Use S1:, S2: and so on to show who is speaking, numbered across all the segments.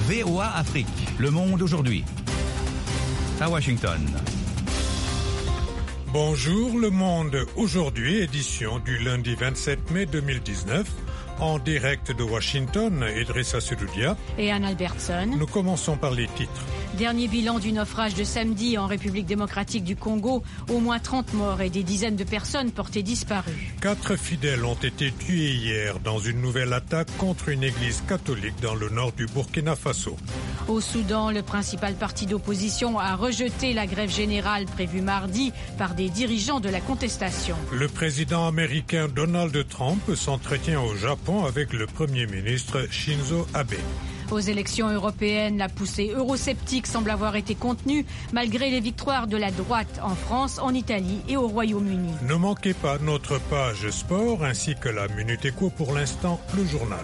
S1: VOA Afrique, le monde aujourd'hui. À Washington.
S2: Bonjour le monde, aujourd'hui édition du lundi 27 mai 2019, en direct de Washington, Idrissa Sedoudia
S3: et Anne Albertson.
S2: Nous commençons par les titres.
S3: Dernier bilan du naufrage de samedi en République démocratique du Congo, au moins 30 morts et des dizaines de personnes portées disparues.
S2: 4 fidèles ont été tués hier dans une nouvelle attaque contre une église catholique dans le nord du Burkina Faso.
S3: Au Soudan, le principal parti d'opposition a rejeté la grève générale prévue mardi par des dirigeants de la contestation.
S2: Le président américain Donald Trump s'entretient au Japon avec le Premier ministre Shinzo Abe.
S3: Aux élections européennes, la poussée eurosceptique semble avoir été contenue malgré les victoires de la droite en France, en Italie et au Royaume-Uni.
S2: Ne manquez pas notre page sport ainsi que la Minute Éco, pour l'instant le journal.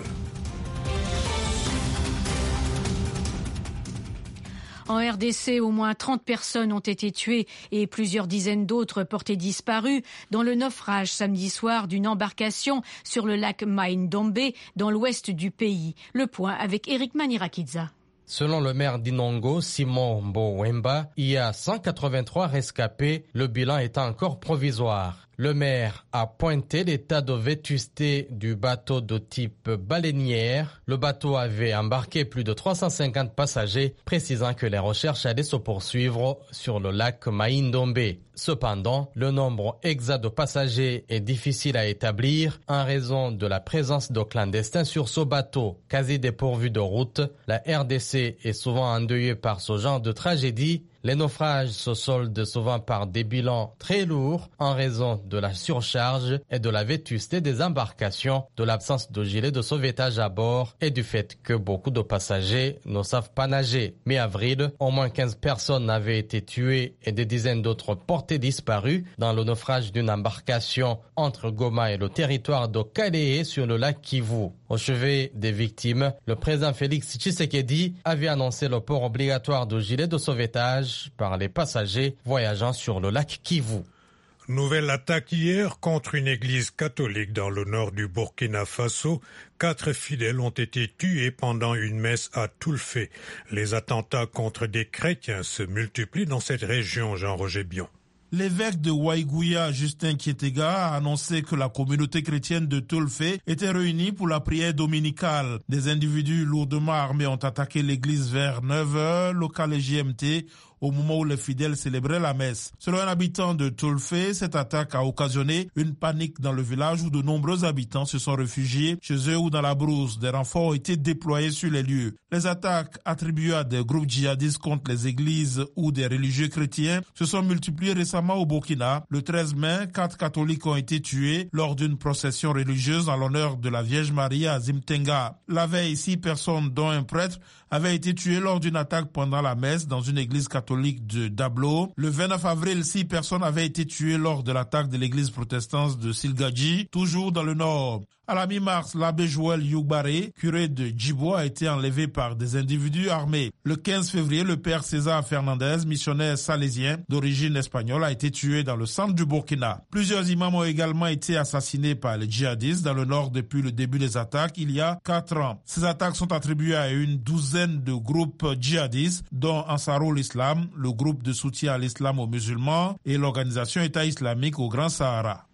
S3: En RDC, au moins 30 personnes ont été tuées et plusieurs dizaines d'autres portées disparues dans le naufrage samedi soir d'une embarcation sur le lac Mai-Ndombe dans l'ouest du pays. Le point avec Eric Manirakidza.
S4: Selon le maire d'Inongo, Simon Mbowemba, il y a 183 rescapés, le bilan étant encore provisoire. Le maire a pointé l'état de vétusté du bateau de type baleinière. Le bateau avait embarqué plus de 350 passagers, précisant que les recherches allaient se poursuivre sur le lac Mai-Ndombe. Cependant, le nombre exact de passagers est difficile à établir en raison de la présence de clandestins sur ce bateau. Quasi dépourvu de route, la RDC est souvent endeuillée par ce genre de tragédie. Les naufrages se soldent souvent par des bilans très lourds en raison de la surcharge et de la vétusté des embarcations, de l'absence de gilets de sauvetage à bord et du fait que beaucoup de passagers ne savent pas nager. Mi-avril, au moins 15 personnes avaient été tuées et des dizaines d'autres portées disparues dans le naufrage d'une embarcation entre Goma et le territoire de Kalehe sur le lac Kivu. Au chevet des victimes, le président Félix Tshisekedi avait annoncé le port obligatoire de gilets de sauvetage par les passagers voyageant sur le lac Kivu.
S2: Nouvelle attaque hier contre une église catholique dans le nord du Burkina Faso. 4 fidèles ont été tués pendant une messe à Toulfé. Les attentats contre des chrétiens se multiplient dans cette région, Jean-Roger Bion.
S5: L'évêque de Waïgouya, Justin Kietega, a annoncé que la communauté chrétienne de Toulfé était réunie pour la prière dominicale. Des individus lourdement armés ont attaqué l'église vers 9h, local GMT, au moment où les fidèles célébraient la messe. Selon un habitant de Toulfé, cette attaque a occasionné une panique dans le village où de nombreux habitants se sont réfugiés chez eux ou dans la brousse. Des renforts ont été déployés sur les lieux. Les attaques attribuées à des groupes djihadistes contre les églises ou des religieux chrétiens se sont multipliées récemment au Burkina. Le 13 mai, 4 catholiques ont été tués lors d'une procession religieuse en l'honneur de la Vierge Marie à Zimtenga. La veille, 6 personnes, dont un prêtre, avaient été tuées lors d'une attaque pendant la messe dans une église catholique de Dablo. Le 29 avril, 6 personnes avaient été tuées lors de l'attaque de l'église protestante de Silgadji, toujours dans le nord. À la mi-mars, l'abbé Joël Yougbaré, curé de Djibo, a été enlevé par des individus armés. Le 15 février, le père César Fernandez, missionnaire salésien d'origine espagnole, a été tué dans le centre du Burkina. Plusieurs imams ont également été assassinés par les djihadistes dans le nord depuis le début des attaques il y a 4 ans. Ces attaques sont attribuées à une douzaine de groupes djihadistes, dont Ansarul Islam, le groupe de soutien à l'islam aux musulmans, et l'organisation État islamique au Grand Sahara.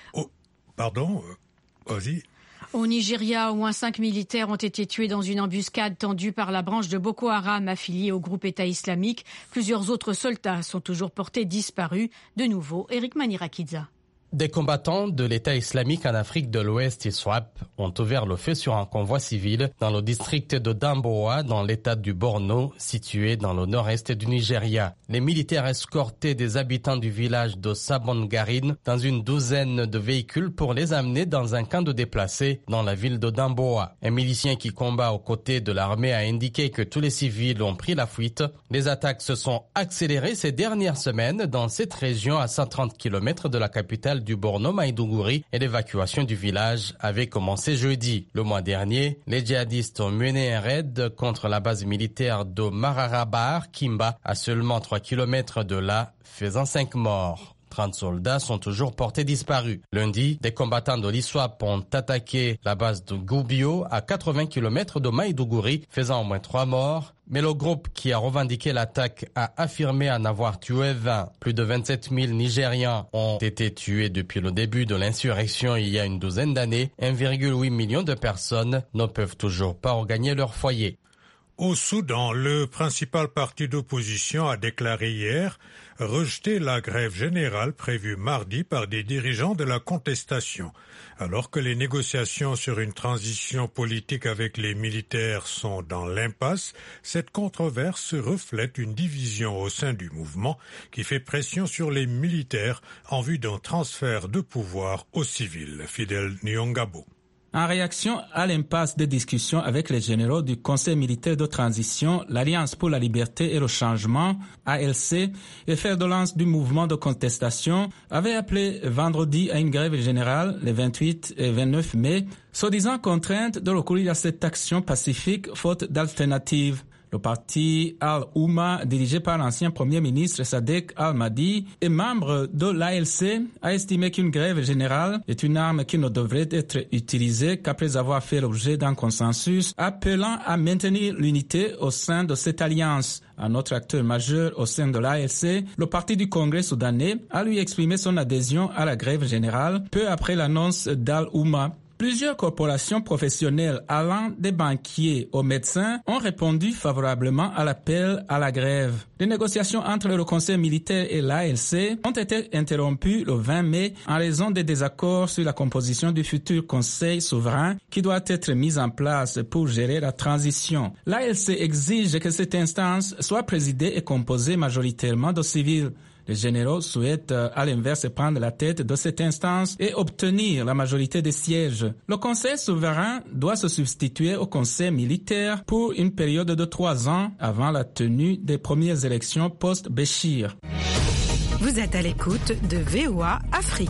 S2: Vas-y.
S3: Au Nigeria, au moins 5 militaires ont été tués dans une embuscade tendue par la branche de Boko Haram affiliée au groupe État islamique. Plusieurs autres soldats sont toujours portés disparus. De nouveau, Eric Manirakidza.
S4: Des combattants de l'État islamique en Afrique de l'Ouest, ISWAP, ont ouvert le feu sur un convoi civil dans le district de Damboa, dans l'État du Borno, situé dans le nord-est du Nigeria. Les militaires escortaient des habitants du village de Sabongarin dans une douzaine de véhicules pour les amener dans un camp de déplacés dans la ville de Damboa. Un milicien qui combat aux côtés de l'armée a indiqué que tous les civils ont pris la fuite. Les attaques se sont accélérées ces dernières semaines dans cette région à 130 km de la capitale du Borno, Maïdougouri, et l'évacuation du village avait commencé jeudi. Le mois dernier, les djihadistes ont mené un raid contre la base militaire de Mararabar, Kimba, à seulement 3 km de là, faisant 5 morts. 30 soldats sont toujours portés disparus. Lundi, des combattants de l'ISWAP ont attaqué la base de Goubio à 80 km de Maïdougouri, faisant au moins 3 morts. Mais le groupe qui a revendiqué l'attaque a affirmé en avoir tué 20. Plus de 27 000 Nigérians ont été tués depuis le début de l'insurrection il y a une douzaine d'années. 1,8 million de personnes ne peuvent toujours pas regagner leur foyer.
S2: Au Soudan, le principal parti d'opposition a déclaré hier rejeter la grève générale prévue mardi par des dirigeants de la contestation. Alors que les négociations sur une transition politique avec les militaires sont dans l'impasse, cette controverse reflète une division au sein du mouvement qui fait pression sur les militaires en vue d'un transfert de pouvoir aux civils. Fidel Nyongabo.
S6: En réaction à l'impasse des discussions avec les généraux du Conseil militaire de transition, l'Alliance pour la liberté et le changement, ALC, et fer de lance du mouvement de contestation, avait appelé vendredi à une grève générale les 28 et 29 mai, soi-disant contrainte de recourir à cette action pacifique faute d'alternative. Le parti Al-Oumma, dirigé par l'ancien premier ministre Sadek Al-Mahdi et membre de l'ALC, a estimé qu'une grève générale est une arme qui ne devrait être utilisée qu'après avoir fait l'objet d'un consensus, appelant à maintenir l'unité au sein de cette alliance. Un autre acteur majeur au sein de l'ALC, le parti du Congrès soudanais, a lui exprimé son adhésion à la grève générale peu après l'annonce d'Al-Oumma. Plusieurs corporations professionnelles allant des banquiers aux médecins ont répondu favorablement à l'appel à la grève. Les négociations entre le Conseil militaire et l'ALC ont été interrompues le 20 mai en raison des désaccords sur la composition du futur Conseil souverain qui doit être mis en place pour gérer la transition. L'ALC exige que cette instance soit présidée et composée majoritairement de civils. Les généraux souhaitent à l'inverse prendre la tête de cette instance et obtenir la majorité des sièges. Le Conseil souverain doit se substituer au Conseil militaire pour une période de 3 ans avant la tenue des premières élections post-Béchir.
S7: Vous êtes à l'écoute de VOA Afrique.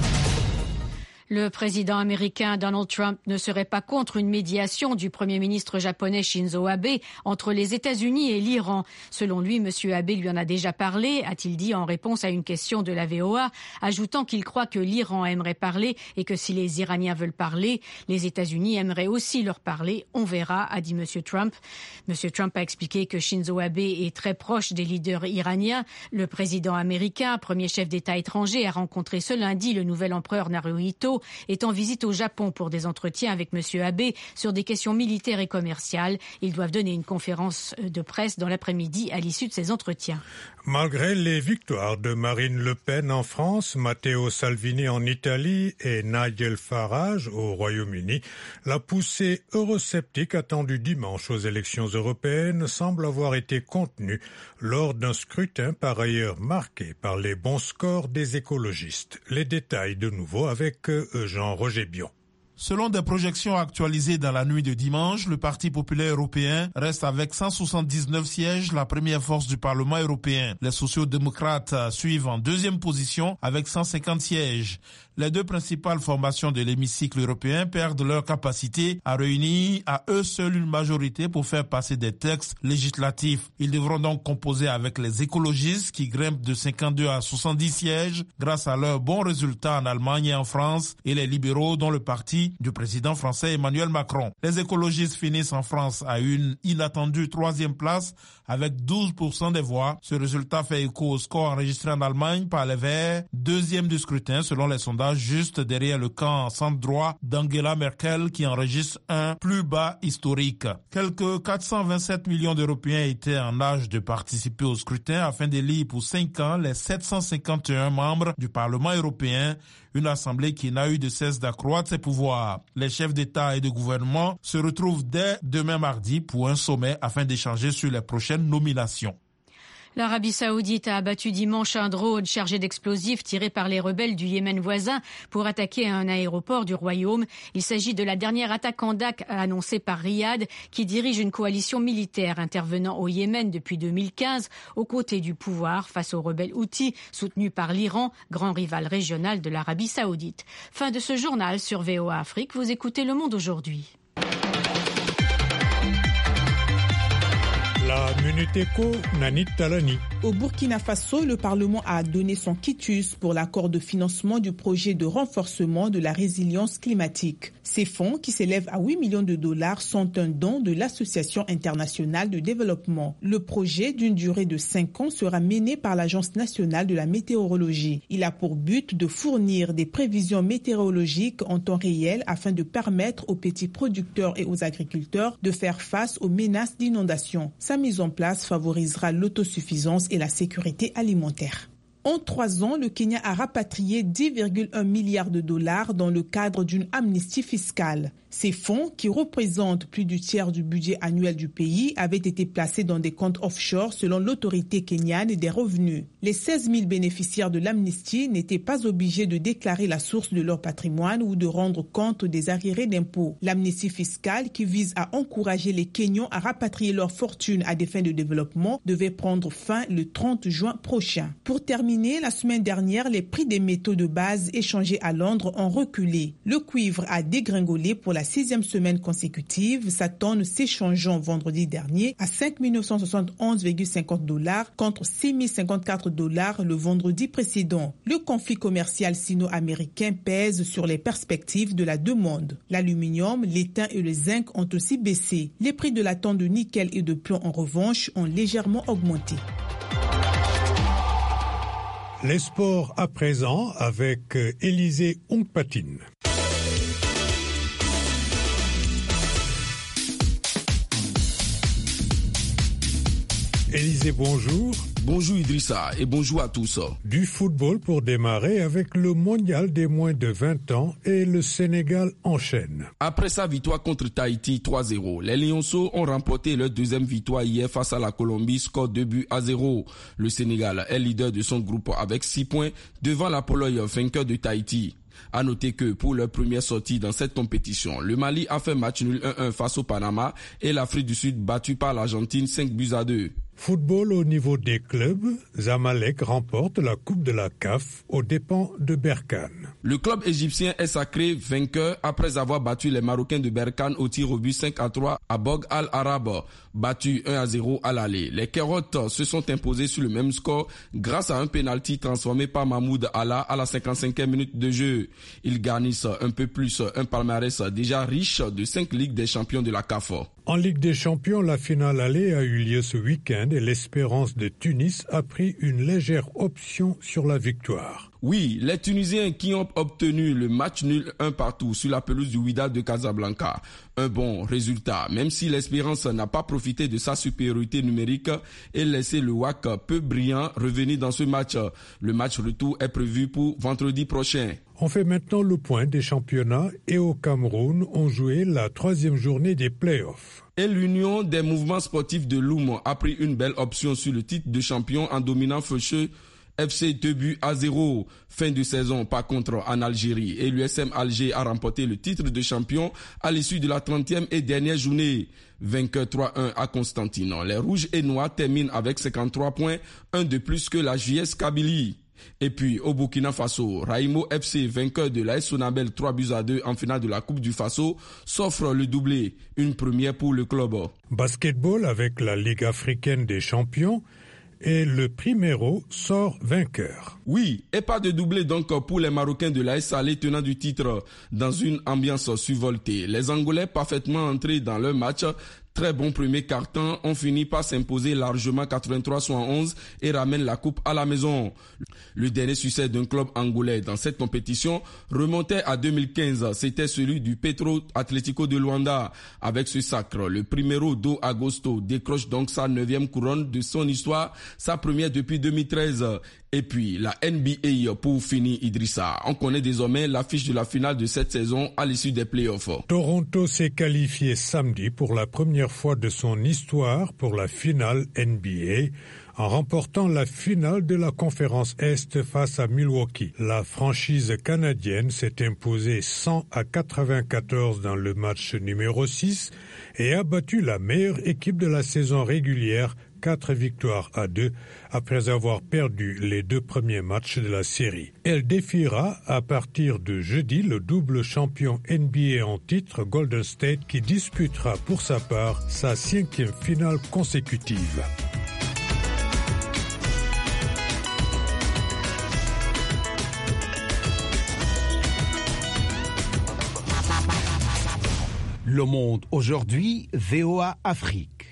S3: Le président américain Donald Trump ne serait pas contre une médiation du premier ministre japonais Shinzo Abe entre les États-Unis et l'Iran. Selon lui, M. Abe lui en a déjà parlé, a-t-il dit en réponse à une question de la VOA, ajoutant qu'il croit que l'Iran aimerait parler et que si les Iraniens veulent parler, les États-Unis aimeraient aussi leur parler. On verra, a dit M. Trump. M. Trump a expliqué que Shinzo Abe est très proche des leaders iraniens. Le président américain, premier chef d'État étranger, a rencontré ce lundi le nouvel empereur Naruhito, est en visite au Japon pour des entretiens avec M. Abe sur des questions militaires et commerciales. Ils doivent donner une conférence de presse dans l'après-midi à l'issue de ces entretiens.
S2: Malgré les victoires de Marine Le Pen en France, Matteo Salvini en Italie et Nigel Farage au Royaume-Uni, la poussée eurosceptique attendue dimanche aux élections européennes semble avoir été contenue lors d'un scrutin par ailleurs marqué par les bons scores des écologistes. Les détails de nouveau avec Jean-Roger Bion.
S5: Selon des projections actualisées dans la nuit de dimanche, le Parti populaire européen reste avec 179 sièges la première force du Parlement européen. Les sociaux-démocrates suivent en deuxième position avec 150 sièges. Les deux principales formations de l'hémicycle européen perdent leur capacité à réunir à eux seuls une majorité pour faire passer des textes législatifs. Ils devront donc composer avec les écologistes qui grimpent de 52 à 70 sièges grâce à leurs bons résultats en Allemagne et en France et les libéraux dont le parti du président français Emmanuel Macron. Les écologistes finissent en France à une inattendue 3e place avec 12% des voix. Ce résultat fait écho au score enregistré en Allemagne par les Verts, 2e du scrutin selon les sondages, juste derrière le camp centre-droit d'Angela Merkel qui enregistre un plus bas historique. Quelques 427 millions d'Européens étaient en âge de participer au scrutin afin d'élire pour 5 ans les 751 membres du Parlement européen, une assemblée qui n'a eu de cesse d'accroître ses pouvoirs. Les chefs d'État et de gouvernement se retrouvent dès demain mardi pour un sommet afin d'échanger sur les prochaines nominations.
S3: L'Arabie saoudite a abattu dimanche un drone chargé d'explosifs tiré par les rebelles du Yémen voisin pour attaquer un aéroport du royaume. Il s'agit de la dernière attaque en DAC annoncée par Riyad, qui dirige une coalition militaire intervenant au Yémen depuis 2015 aux côtés du pouvoir face aux rebelles houthis soutenus par l'Iran, grand rival régional de l'Arabie saoudite. Fin de ce journal sur VOA Afrique. Vous écoutez Le Monde aujourd'hui.
S2: Minute Éco, Nanit Talani.
S8: Au Burkina Faso, le Parlement a donné son quitus pour l'accord de financement du projet de renforcement de la résilience climatique. Ces fonds, qui s'élèvent à 8 millions de dollars, sont un don de l'Association internationale de développement. Le projet, d'une durée de 5 ans, sera mené par l'Agence nationale de la météorologie. Il a pour but de fournir des prévisions météorologiques en temps réel afin de permettre aux petits producteurs et aux agriculteurs de faire face aux menaces d'inondation. Sa mise en place favorisera l'autosuffisance et la sécurité alimentaire. En 3 ans, le Kenya a rapatrié 10,1 milliards de dollars dans le cadre d'une amnistie fiscale. Ces fonds, qui représentent plus du tiers du budget annuel du pays, avaient été placés dans des comptes offshore selon l'autorité kenyane des revenus. Les 16 000 bénéficiaires de l'amnistie n'étaient pas obligés de déclarer la source de leur patrimoine ou de rendre compte des arriérés d'impôts. L'amnistie fiscale, qui vise à encourager les Kenyans à rapatrier leur fortune à des fins de développement, devait prendre fin le 30 juin prochain. Pour terminer, la semaine dernière, les prix des métaux de base échangés à Londres ont reculé. Le cuivre a dégringolé pour la 6e semaine consécutive, sa tonne s'échangeant vendredi dernier à 5 971,50 dollars contre 6 054 dollars le vendredi précédent. Le conflit commercial sino-américain pèse sur les perspectives de la demande. L'aluminium, l'étain et le zinc ont aussi baissé. Les prix de la tonne de nickel et de plomb, en revanche, ont légèrement augmenté.
S2: Les sports à présent avec Élisée Ongpatine. Élisée, bonjour.
S9: Bonjour Idrissa et bonjour à tous.
S2: Du football pour démarrer avec le mondial des moins de 20 ans et le Sénégal enchaîne.
S9: Après sa victoire contre Tahiti 3-0, les Lionceaux ont remporté leur deuxième victoire hier face à la Colombie, score 2-0. Le Sénégal est leader de son groupe avec 6 points devant la Pologne, vainqueur de Tahiti. À noter que pour leur première sortie dans cette compétition, le Mali a fait match nul 1-1 face au Panama et l'Afrique du Sud battue par l'Argentine 5-2.
S2: Football au niveau des clubs, Zamalek remporte la Coupe de la CAF aux dépens de Berkane.
S9: Le club égyptien est sacré vainqueur après avoir battu les Marocains de Berkane au tir au but 5-3 à Bog Al-Arab, battu 1-0 à l'aller. Les Kérotes se sont imposés sur le même score grâce à un pénalty transformé par Mahmoud Allah à la 55e minute de jeu. Ils garnissent un peu plus un palmarès déjà riche de 5 Ligues des champions de la CAF.
S2: En Ligue des champions, la finale aller a eu lieu ce week-end et l'Espérance de Tunis a pris une légère option sur la victoire.
S9: Oui, les Tunisiens qui ont obtenu le match nul 1-1 sur la pelouse du Wydad de Casablanca. Un bon résultat, même si l'Espérance n'a pas profité de sa supériorité numérique et laissé le WAC peu brillant revenir dans ce match. Le match retour est prévu pour vendredi prochain.
S2: On fait maintenant le point des championnats et au Cameroun, on jouait la 3e journée des playoffs.
S9: Et l'Union des mouvements sportifs de Loum a pris une belle option sur le titre de champion en dominant Feucheux FC 2-0. Fin de saison par contre en Algérie et l'USM Alger a remporté le titre de champion à l'issue de la 30e et dernière journée. Vainqueur 3-1 à Constantine. Les Rouges et Noirs terminent avec 53 points, un de plus que la JS Kabylie. Et puis au Burkina Faso, Raimo FC, vainqueur de l'AS Sonabel 3-2 en finale de la Coupe du Faso, s'offre le doublé, une première pour le club.
S2: Basketball avec la Ligue africaine des champions. Et le Primero sort vainqueur.
S9: Oui, et pas de doublé donc pour les Marocains de l'AS Salé tenant du titre dans une ambiance survoltée. Les Angolais parfaitement entrés dans leur match. Très bon premier quart-temps, ont fini par s'imposer largement 83-71 et ramènent la coupe à la maison. Le dernier succès d'un club angolais dans cette compétition remontait à 2015. C'était celui du Petro Atlético de Luanda. Avec ce sacre, le Primero do Agosto décroche donc sa 9e couronne de son histoire, sa première depuis 2013. Et puis la NBA pour finir Idrissa. On connaît désormais l'affiche de la finale de cette saison à l'issue des playoffs.
S2: Toronto s'est qualifié samedi pour la première fois de son histoire pour la finale NBA en remportant la finale de la conférence Est face à Milwaukee. La franchise canadienne s'est imposée 100-94 dans le match numéro 6 et a battu la meilleure équipe de la saison régulière 4 victoires à 2 après avoir perdu les 2 premiers matchs de la série. Elle défiera à partir de jeudi le double champion NBA en titre Golden State qui disputera pour sa part sa 5e finale consécutive.
S10: Le Monde aujourd'hui, VOA Afrique.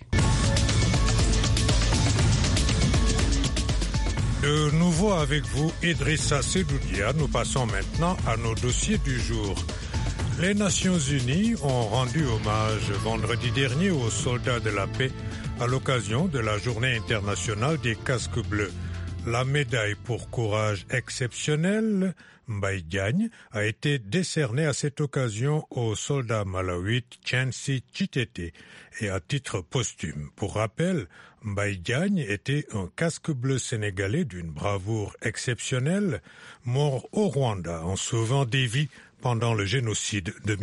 S2: De nouveau avec vous, Idrissa Sedoudia. Nous passons maintenant à nos dossiers du jour. Les Nations Unies ont rendu hommage vendredi dernier aux soldats de la paix à l'occasion de la Journée internationale des casques bleus. La médaille pour courage exceptionnel, Mbaye Diagne, a été décernée à cette occasion au soldat malawite Chancy Chitete et à titre posthume. Pour rappel, Mbaye Diagne était un casque bleu sénégalais d'une bravoure exceptionnelle, mort au Rwanda en sauvant des vies pendant le génocide de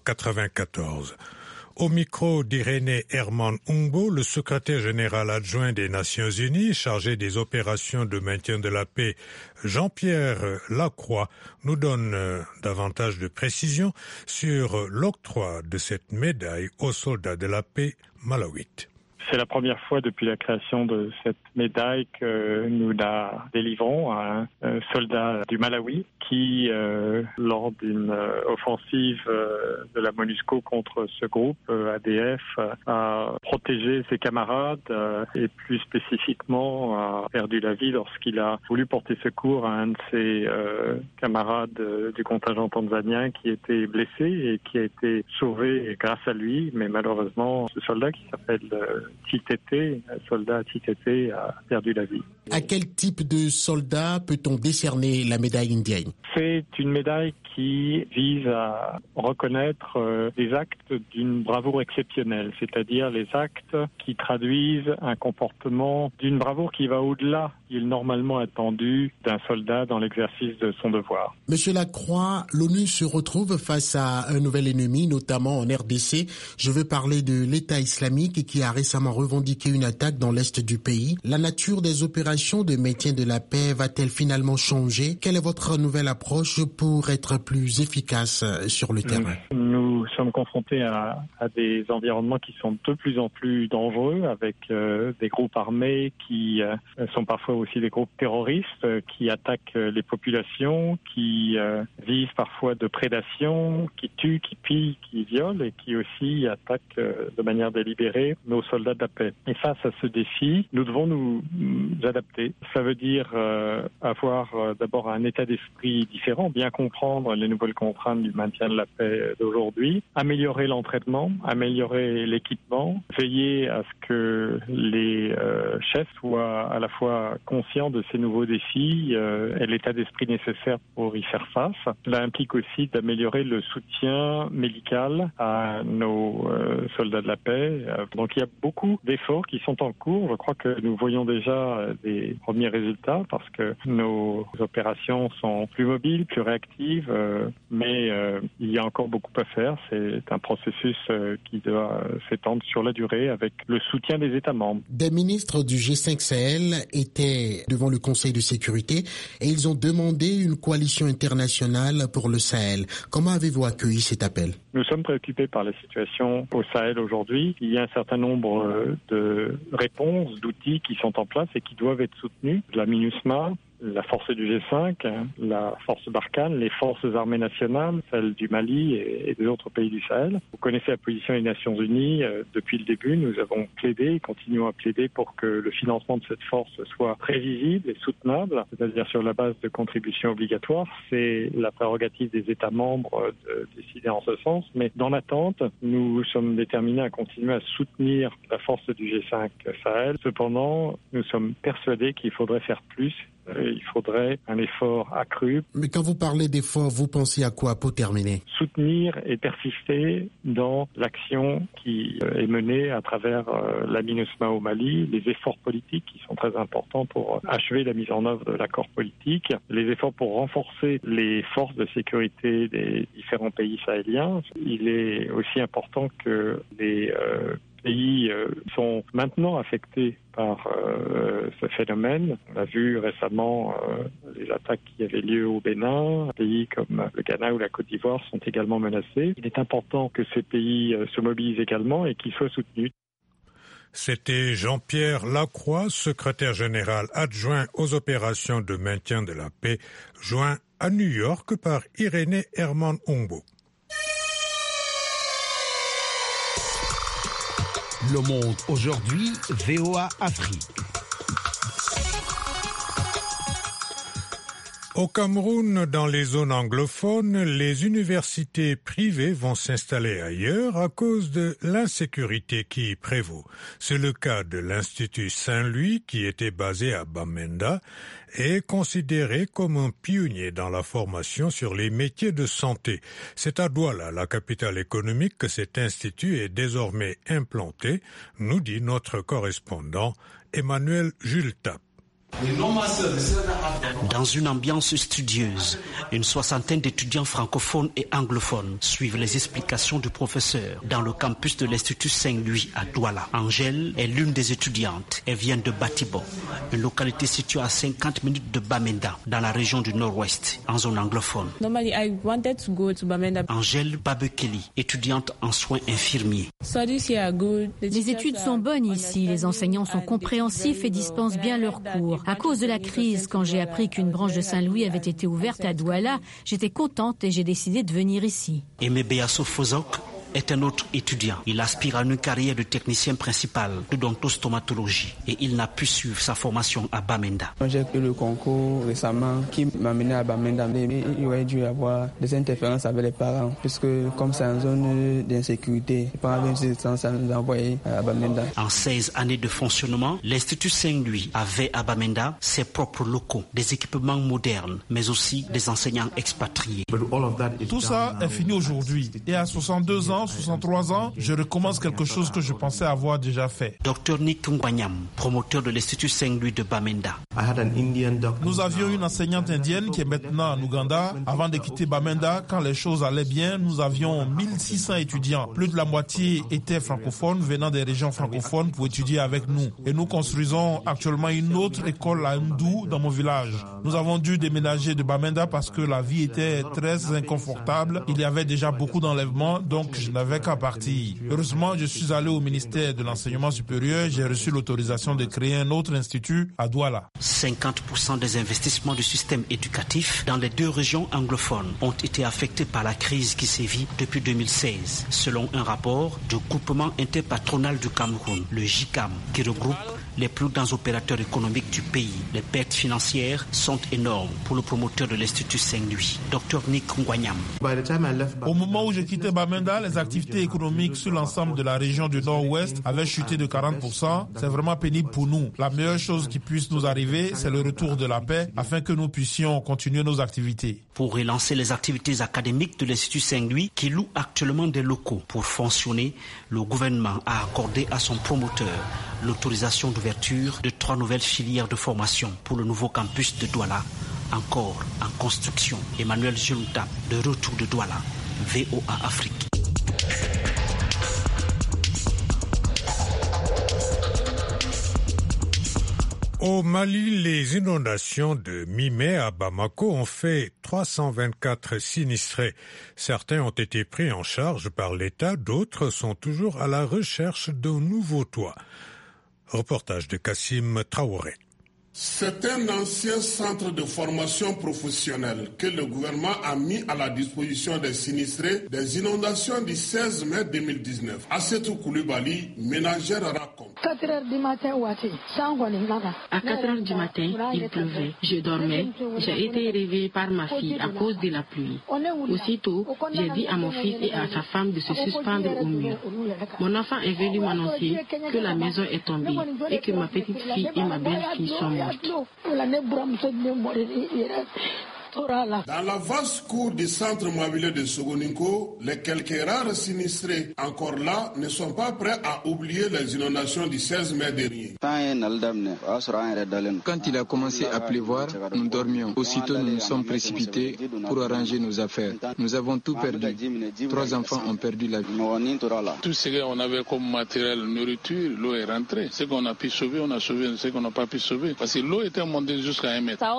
S2: 1994. Au micro d'Irénée Herman Umbo, le secrétaire général adjoint des Nations Unies chargé des opérations de maintien de la paix, Jean-Pierre Lacroix, nous donne davantage de précisions sur l'octroi de cette médaille aux soldats de la paix malawites.
S11: C'est la première fois depuis la création de cette médaille que nous la délivrons à un soldat du Malawi qui, lors d'une offensive de la MONUSCO contre ce groupe ADF, a protégé ses camarades et plus spécifiquement a perdu la vie lorsqu'il a voulu porter secours à un de ses camarades du contingent tanzanien qui était blessé et qui a été sauvé grâce à lui. Mais malheureusement, ce soldat qui s'appelle Chitete, un soldat Chitete, a perdu la vie.
S10: À quel type de soldat peut-on décerner la médaille indienne?
S11: C'est une médaille qui vise à reconnaître des actes d'une bravoure exceptionnelle, c'est-à-dire les actes qui traduisent un comportement d'une bravoure qui va au-delà du normalement attendu d'un soldat dans l'exercice de son devoir.
S10: Monsieur Lacroix, l'ONU se retrouve face à un nouvel ennemi, notamment en RDC. Je veux parler de l'État islamique qui a récemment revendiqué une attaque dans l'est du pays. La nature des opérations de maintien de la paix va-t-elle finalement changer? Quelle est votre nouvelle approche pour être plus efficace sur le terrain?
S11: Nous sommes confrontés à des environnements qui sont de plus en plus dangereux, avec des groupes armés qui sont parfois aussi des groupes terroristes qui attaquent les populations, qui visent parfois de prédation, qui tuent, qui pillent, qui violent et qui aussi attaquent de manière délibérée nos soldats de la paix. Et face à ce défi, nous devons nous adapter. Ça veut dire avoir d'abord un état d'esprit différent, bien comprendre les nouvelles contraintes du maintien de la paix d'aujourd'hui, améliorer l'entraînement, améliorer l'équipement, veiller à ce que les chefs soient à la fois conscients de ces nouveaux défis et l'état d'esprit nécessaire pour y faire face. Cela implique aussi d'améliorer le soutien médical à nos soldats de la paix. Donc il y a beaucoup d'efforts qui sont en cours. Je crois que nous voyons déjà des premiers résultats parce que nos opérations sont plus mobiles, plus réactives, mais il y a encore beaucoup à faire. C'est un processus qui doit s'étendre sur la durée avec le soutien des États membres.
S10: Des ministres du G5 Sahel étaient devant le Conseil de sécurité et ils ont demandé une coalition internationale pour le Sahel. Comment avez-vous accueilli cet appel?
S11: Nous sommes préoccupés par la situation au Sahel aujourd'hui. Il y a un certain nombre de réponses, d'outils qui sont en place et qui doivent être soutenus. La MINUSMA, la force du G5, la force Barkhane, les forces armées nationales, celles du Mali et des autres pays du Sahel. Vous connaissez la position des Nations Unies. Depuis le début, nous avons plaidé et continuons à plaider pour que le financement de cette force soit prévisible et soutenable, c'est-à-dire sur la base de contributions obligatoires. C'est la prérogative des États membres de décider en ce sens. Mais dans l'attente, nous sommes déterminés à continuer à soutenir la force du G5 Sahel. Cependant, nous sommes persuadés qu'il faudrait faire plus. Il faudrait un effort accru.
S10: Mais quand vous parlez d'effort, vous pensez à quoi pour terminer?
S11: Soutenir et persister dans l'action qui est menée à travers la MINUSMA au Mali, les efforts politiques qui sont très importants pour achever la mise en œuvre de l'accord politique, les efforts pour renforcer les forces de sécurité des différents pays sahéliens. Il est aussi important que les pays sont maintenant affectés par ce phénomène. On a vu récemment les attaques qui avaient lieu au Bénin. Des pays comme le Ghana ou la Côte d'Ivoire sont également menacés. Il est important que ces pays se mobilisent également et qu'ils soient soutenus.
S2: C'était Jean-Pierre Lacroix, secrétaire général adjoint aux opérations de maintien de la paix, joint à New York par Irénée Herman-Ombo.
S12: Le monde aujourd'hui, VOA Afrique.
S2: Au Cameroun, dans les zones anglophones, les universités privées vont s'installer ailleurs à cause de l'insécurité qui y prévaut. C'est le cas de l'Institut Saint-Louis qui était basé à Bamenda et considéré comme un pionnier dans la formation sur les métiers de santé. C'est à Douala, la capitale économique, que cet institut est désormais implanté, nous dit notre correspondant Emmanuel Jultap.
S13: Dans une ambiance studieuse, une soixantaine d'étudiants francophones et anglophones suivent les explications du professeur dans le campus de l'Institut Saint-Louis à Douala. Angèle est l'une des étudiantes. Elle vient de Batibo, une localité située à 50 minutes de Bamenda, dans la région du Nord-Ouest, en zone anglophone. Angèle Babekeli, étudiante en soins infirmiers.
S3: Les études sont bonnes ici, les enseignants sont compréhensifs et dispensent bien leurs cours. À cause de la crise, quand j'ai appris qu'une branche de Saint-Louis avait été ouverte à Douala, j'étais contente et j'ai décidé de venir ici.
S13: Aimé Beasso Fozok est un autre étudiant. Il aspire à une carrière de technicien principal d'odontostomatologie et il n'a pu suivre sa formation à Bamenda.
S14: J'ai pris le concours récemment qui m'a mené à Bamenda. Il aurait dû y avoir des interférences avec les parents puisque comme c'est en zone d'insécurité, les parents avaient tendance à nous envoyer à Bamenda.
S13: En 16 années de fonctionnement, l'Institut Saint-Louis avait à Bamenda ses propres locaux, des équipements modernes, mais aussi des enseignants expatriés.
S5: Tout ça est fini aujourd'hui et à 62 ans, 63 ans, je recommence quelque chose que je pensais avoir déjà fait.
S13: Dr Nick Ngwanyam, promoteur de l'Institut Saint-Louis de Bamenda.
S5: Nous avions une enseignante indienne qui est maintenant en Ouganda. Avant de quitter Bamenda, quand les choses allaient bien, nous avions 1600 étudiants. Plus de la moitié étaient francophones, venant des régions francophones pour étudier avec nous. Et nous construisons actuellement une autre école à Ndou, dans mon village. Nous avons dû déménager de Bamenda parce que la vie était très inconfortable. Il y avait déjà beaucoup d'enlèvements, donc je n'avais qu'à partir. Heureusement, je suis allé au ministère de l'Enseignement supérieur. J'ai reçu l'autorisation de créer un autre institut à Douala.
S13: 50% des investissements du système éducatif dans les deux régions anglophones ont été affectés par la crise qui sévit depuis 2016, selon un rapport du groupement interpatronal du Cameroun, le JICAM, qui regroupe les plus grands opérateurs économiques du pays. Les pertes financières sont énormes pour le promoteur de l'Institut Saint-Louis, Dr Nick Ngwanyam.
S5: Au moment où j'ai quitté Bamenda, les activités économiques sur l'ensemble de la région du Nord-Ouest avaient chuté de 40%. C'est vraiment pénible pour nous. La meilleure chose qui puisse nous arriver, c'est le retour de la paix afin que nous puissions continuer nos activités.
S13: Pour relancer les activités académiques de l'Institut Saint-Louis, qui loue actuellement des locaux pour fonctionner, le gouvernement a accordé à son promoteur l'autorisation d'ouverture de 3 nouvelles filières de formation pour le nouveau campus de Douala, encore en construction. Emmanuel Julta, de retour de Douala, VOA Afrique.
S2: Au Mali, les inondations de mi-mai à Bamako ont fait 324 sinistrés. Certains ont été pris en charge par l'État, d'autres sont toujours à la recherche d'un nouveau toit. Reportage de Kassim Traoré.
S15: C'est un ancien centre de formation professionnelle que le gouvernement a mis à la disposition des sinistrés des inondations du 16 mai 2019. Assetou Koulibaly, ménagère, raconte.
S16: 4 heures du matin, à 4 heures du matin, il pleuvait. Je dormais. J'ai été réveillée par ma fille à cause de la pluie. Aussitôt, j'ai dit à mon fils et à sa femme de se suspendre au mur. Mon enfant est venu m'annoncer que la maison est tombée et que ma petite fille et ma belle-fille sont mortes.
S15: Dans la vaste cour du centre mobilier de Sogoninko, les quelques rares sinistrés encore là ne sont pas prêts à oublier les inondations du 16 mai dernier.
S17: Quand il a commencé à pleuvoir, nous dormions. Aussitôt, nous nous sommes précipités pour arranger nos affaires. Nous avons tout perdu. 3 enfants ont perdu la vie.
S18: Tout ce qu'on avait comme matériel, nourriture, l'eau est rentrée. Ce qu'on a pu sauver, on a sauvé. Ce qu'on n'a pas pu sauver, parce que l'eau était montée jusqu'à 1 mètre.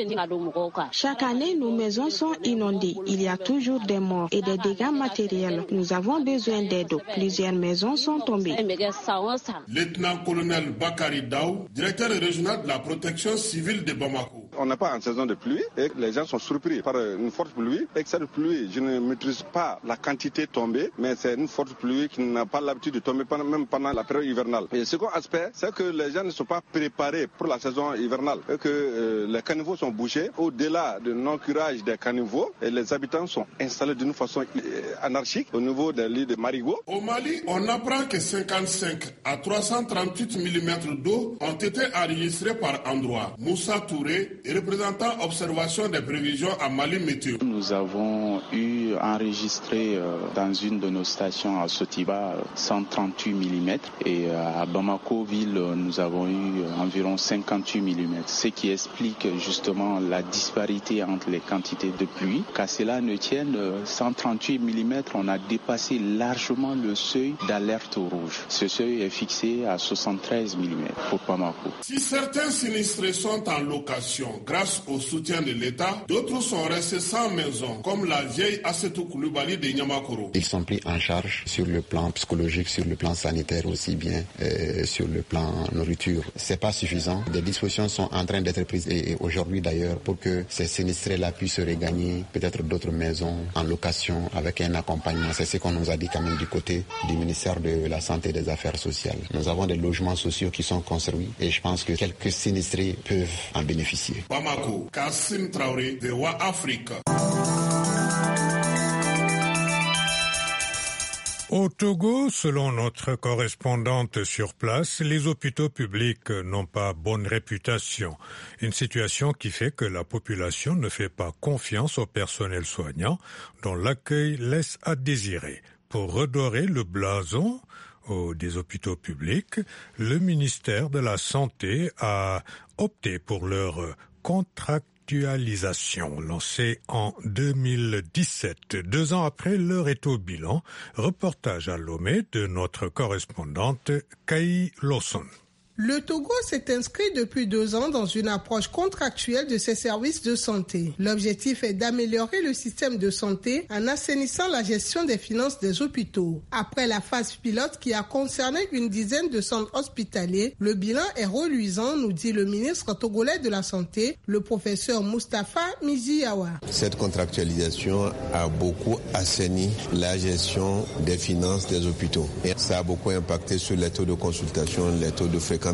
S16: Chaque année, nos maisons sont inondées. Il y a toujours des morts et des dégâts matériels. Nous avons besoin d'aide. Plusieurs maisons sont tombées.
S15: Lieutenant-colonel Bakari Daou, directeur régional de la protection civile de Bamako.
S19: On n'est pas en saison de pluie et les gens sont surpris par une forte pluie. Et cette pluie, je ne maîtrise pas la quantité tombée, mais c'est une forte pluie qui n'a pas l'habitude de tomber même pendant la période hivernale. Et le second aspect, c'est que les gens ne sont pas préparés pour la saison hivernale et que les caniveaux sont bouchés. Au-delà de non-curage des caniveaux, et les habitants sont installés d'une façon anarchique au niveau des lits de marigots.
S15: Au Mali, on apprend que 55 à 338 mm d'eau ont été enregistrés par endroit. Moussa Touré, représentant observation des prévisions à Mali Météo.
S20: Nous avons eu enregistré dans une de nos stations à Sotiba 138 mm et à Bamako ville nous avons eu environ 58 mm, ce qui explique justement la disparité entre les quantités de pluie. Qu'à cela ne tienne, 138 mm, on a dépassé largement le seuil d'alerte rouge. Ce seuil est fixé à 73 mm pour Bamako.
S15: Si certains sinistrés sont en location grâce au soutien de l'État, d'autres sont restés sans maison, comme la vieille Assetou Koulibaly de Niamakoro.
S21: Ils sont pris en charge sur le plan psychologique, sur le plan sanitaire aussi bien, sur le plan nourriture. C'est pas suffisant. Des dispositions sont en train d'être prises et aujourd'hui d'ailleurs pour que ces sinistrés-là puissent regagner peut-être d'autres maisons en location avec un accompagnement. C'est ce qu'on nous a dit quand même du côté du ministère de la Santé et des Affaires sociales. Nous avons des logements sociaux qui sont construits et je pense que quelques sinistrés peuvent en bénéficier.
S15: Bamako, Kassim Traoré, VOA Afrique.
S2: Au Togo, selon notre correspondante sur place, les hôpitaux publics n'ont pas bonne réputation. Une situation qui fait que la population ne fait pas confiance au personnel soignant, dont l'accueil laisse à désirer. Pour redorer le blason des hôpitaux publics, le ministère de la Santé a opté pour leur contractualisation lancée en 2017. 2 ans après, l'heure est au bilan. Reportage à Lomé de notre correspondante Kai Lawson.
S22: Le Togo s'est inscrit depuis 2 ans dans une approche contractuelle de ses services de santé. L'objectif est d'améliorer le système de santé en assainissant la gestion des finances des hôpitaux. Après la phase pilote qui a concerné une dizaine de centres hospitaliers, le bilan est reluisant, nous dit le ministre togolais de la Santé, le professeur Moustapha Miziawa.
S23: Cette contractualisation a beaucoup assaini la gestion des finances des hôpitaux. Et ça a beaucoup impacté sur les taux de consultation, les taux de fréquentation,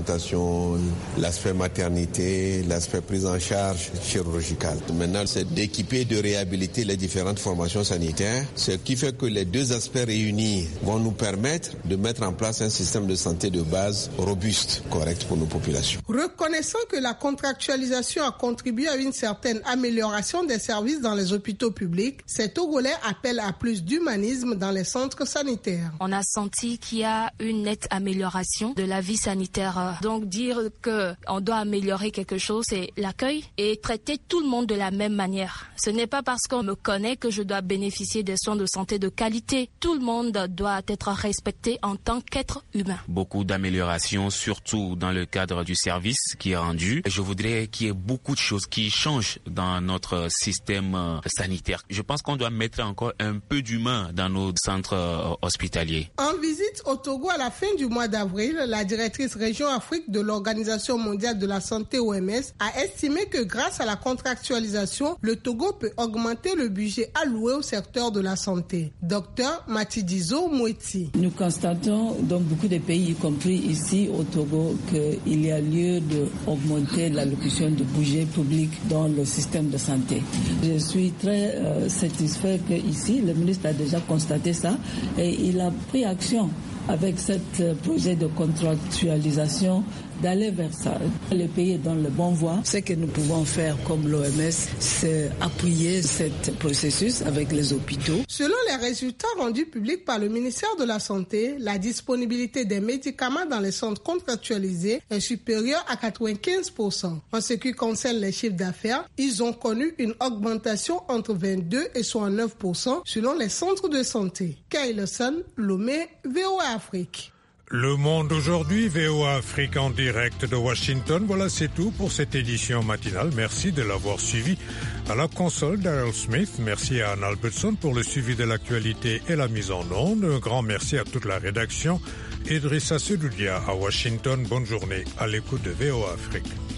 S23: l'aspect maternité, l'aspect prise en charge chirurgicale. Maintenant, c'est d'équiper, de réhabiliter les différentes formations sanitaires, ce qui fait que les 2 aspects réunis vont nous permettre de mettre en place un système de santé de base robuste, correct pour nos populations.
S22: Reconnaissant que la contractualisation a contribué à une certaine amélioration des services dans les hôpitaux publics, ces Togolais appellent à plus d'humanisme dans les centres sanitaires.
S24: On a senti qu'il y a une nette amélioration de la vie sanitaire. Donc dire qu'on doit améliorer quelque chose, c'est l'accueil et traiter tout le monde de la même manière. Ce n'est pas parce qu'on me connaît que je dois bénéficier des soins de santé de qualité. Tout le monde doit être respecté en tant qu'être humain.
S25: Beaucoup d'améliorations, surtout dans le cadre du service qui est rendu. Je voudrais qu'il y ait beaucoup de choses qui changent dans notre système sanitaire. Je pense qu'on doit mettre encore un peu d'humain dans nos centres hospitaliers.
S22: En visite au Togo à la fin du mois d'avril, la directrice région Afrique de l'Organisation mondiale de la santé OMS a estimé que grâce à la contractualisation, le Togo peut augmenter le budget alloué au secteur de la santé. Docteur Matidizo Moueti.
S26: Nous constatons dans beaucoup de pays, y compris ici au Togo, qu'il y a lieu d'augmenter l'allocation de budget public dans le système de santé. Je suis très satisfait qu'ici, le ministre a déjà constaté ça et il a pris action avec ce projet de contractualisation d'aller vers ça. Le pays est dans le bon voie. Ce que nous pouvons faire comme l'OMS, c'est appuyer ce processus avec les hôpitaux.
S22: Selon les résultats rendus publics par le ministère de la Santé, la disponibilité des médicaments dans les centres contractualisés est supérieure à 95%. En ce qui concerne les chiffres d'affaires, ils ont connu une augmentation entre 22 et 69% selon les centres de santé. Kailosan, Lomé, VOA Afrique.
S2: Le Monde aujourd'hui, VOA Afrique en direct de Washington. Voilà, c'est tout pour cette édition matinale. Merci de l'avoir suivi. À la console, Daryl Smith. Merci à Anne Albertson pour le suivi de l'actualité et la mise en onde. Un grand merci à toute la rédaction. Idrissa Sedoudia à Washington. Bonne journée à l'écoute de VOA Afrique.